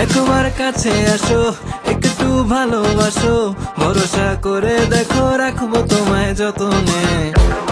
একবার কাছে আসো, একটু ভালোবাসো, ভরসা করে দেখো রাখবো তোমায় যতনে।